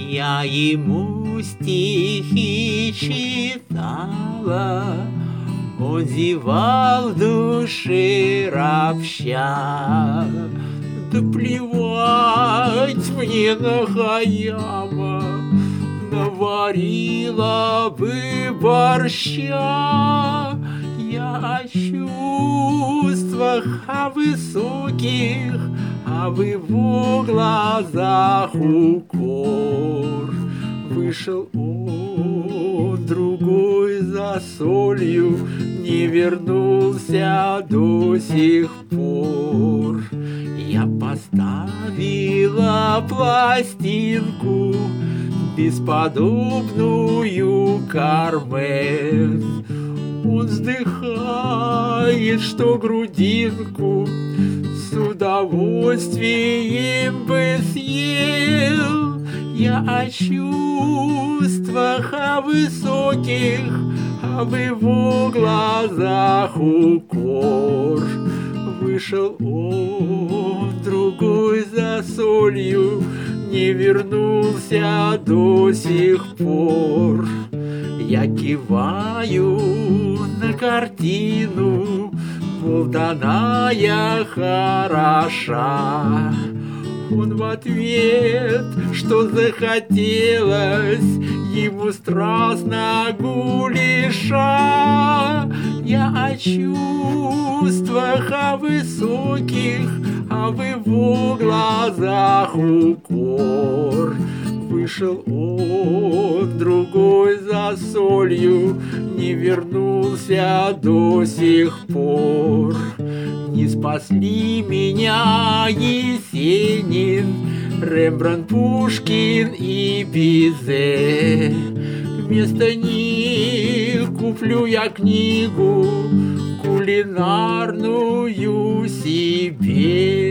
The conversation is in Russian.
Я ему стихи читала, он зевал в душе ропща. Да плевать мне на Хаяма, наварила бы борща. Я о чувствах, о высоких, а в его глазах укор. Вышел он, другой за солью, не вернулся до сих пор. Я поставила пластинку, бесподобную Кармен. Он вздыхает, что грудинку с удовольствием бы съел. Я о чувствах, о высоких, а в его глазах укор. Вышел он, другой за солью, не вернулся до сих пор. Я киваю на картину, мол, данная хороша. Он в ответ, что захотелось ему страстно гуляша. Я о чувствах, о высоких, а в его глазах укор. Вышел он, другой за солью, не вернулся до сих пор. Не спасли меня Есенин, Рембрандт, Пушкин и Бизе. Вместо них куплю я книгу кулинарную себе.